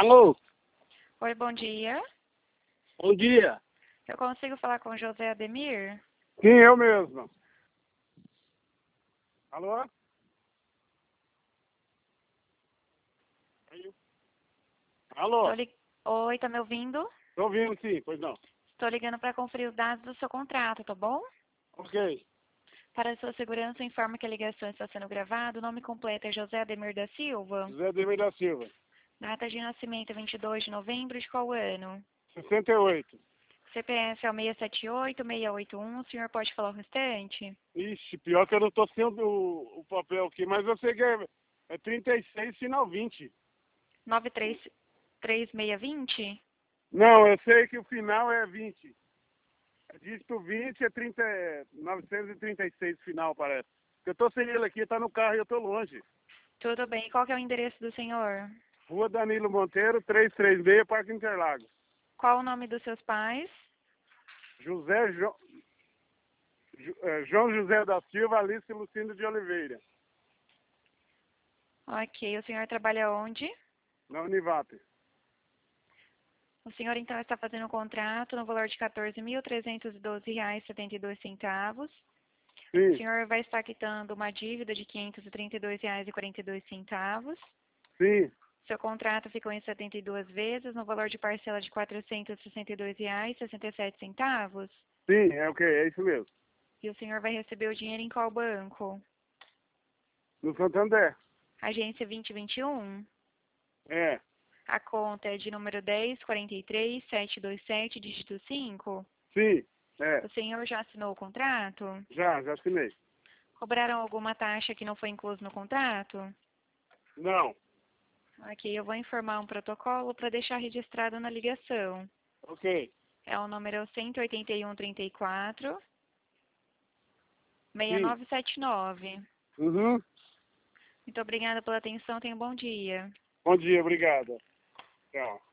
Alô, Oi, bom dia. bom dia. Eu consigo falar com o José Ademir? Sim, eu mesmo. Alô? Tô Alô? li... Oi, tá me ouvindo? Tô ouvindo sim, pois não. Estou ligando para conferir os dados do seu contrato, tá bom? Ok. Para sua segurança, informo que a ligação está sendo gravada. O nome completo é José Ademir da Silva. José Demir da Silva. Data de nascimento é 22 de novembro de qual ano? 68. CPF é o 678-681. O senhor pode falar o restante? Ixi, pior que eu não tô sem o papel aqui, mas eu sei que é 36, final 20. 93620? Não, eu sei que o final é 20. Dígito 20 é 936 final, parece. Eu tô sem ele aqui, tá no carro e eu tô longe. Tudo bem. Qual que é o endereço do senhor? Rua Danilo Monteiro, 336, Parque Interlagos. Qual o nome dos seus pais? José João José da Silva, Alice Lucindo de Oliveira, Ok. O senhor trabalha onde? na Univap. O senhor, então, está fazendo um contrato no valor de R$ 14.312,72. O Sim, senhor vai estar quitando uma dívida de R$ 532,42. sim, Seu contrato ficou em 72 vezes, no valor de parcela de R$ 462,67. sim, é o que? É isso mesmo. E o senhor vai receber o dinheiro em qual banco? No Santander. Agência 2021. É, A conta é de número 10.43.727, dígito 5. sim, é. O senhor já assinou o contrato? Já assinei. Cobraram alguma taxa que não foi incluso no contrato? Não, Aqui eu vou informar um protocolo para deixar registrado na ligação. ok. É o número 18134 Sim. 6979. Uhum. Muito obrigada pela atenção, tenha um bom dia. Bom dia, obrigado. Tchau.